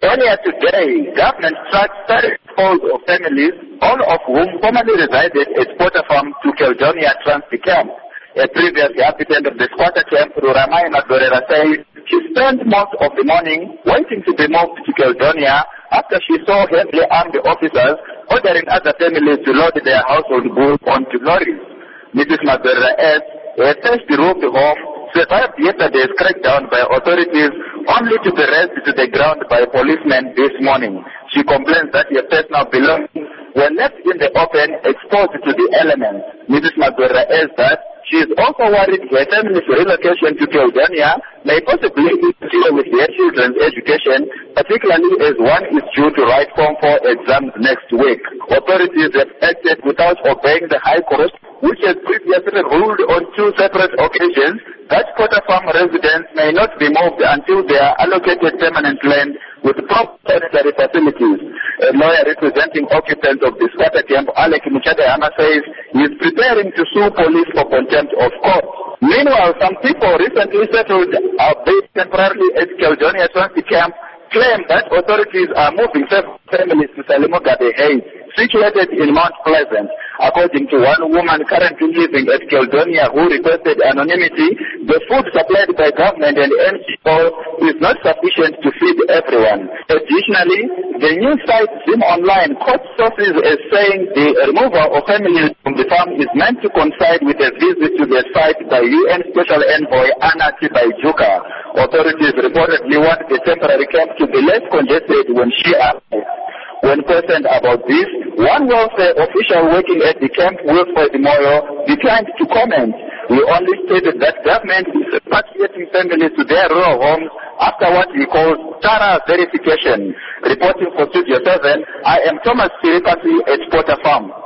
Earlier today, government tracked 30 of families, all of whom formerly resided at Potter Farm to Caledonia Transit Camp. A previous habitant of the squatter camp, Ramayana Dorera, says she spent most of the morning waiting to be moved to Caledonia after she saw heavily armed officers ordering other families to load their household goods onto lorries. Mrs. Madorera S., a first-roofed home, survived yesterday's crackdown by authorities only to be razed to the ground by policemen this morning. She complains that her personal belongings were left in the open, exposed to the elements. Mrs. Madorera adds that she is also worried her family's relocation to Caledonia may possibly interfere with their children's education, particularly as one is due to write Form 4 exams next week. Authorities have acted without obeying the High Court, which has previously ruled on 2 separate occasions that Potter Farm residents may not be moved until they are allocated permanent land with proper sanitary facilities. A lawyer representing occupants of the squatter camp, Alec Muchadayama, says he is preparing to sue police for contempt of court. Meanwhile, some people recently settled based temporarily at Caledonia Transit Camp claim that authorities are moving families to Salimogabe Heights, situated in Mount Pleasant. According to one woman currently living at Caledonia who requested anonymity, the food supplied by government and NGO is not sufficient to feed everyone. Additionally, the news site Zim Online quotes sources as saying the removal of families from the farm is meant to coincide with a visit to the site by UN Special Envoy Anna Tibaijuka. Authorities reportedly want the temporary camp to be less congested when she arrives. When questioned about this, one welfare official working at the camp, Wilfred Moyo, declined to comment. He only stated that government is repatriating families to their rural homes after what he calls thorough verification. Reporting for Studio 7, I am Thomas Siripasi at Potter Farm.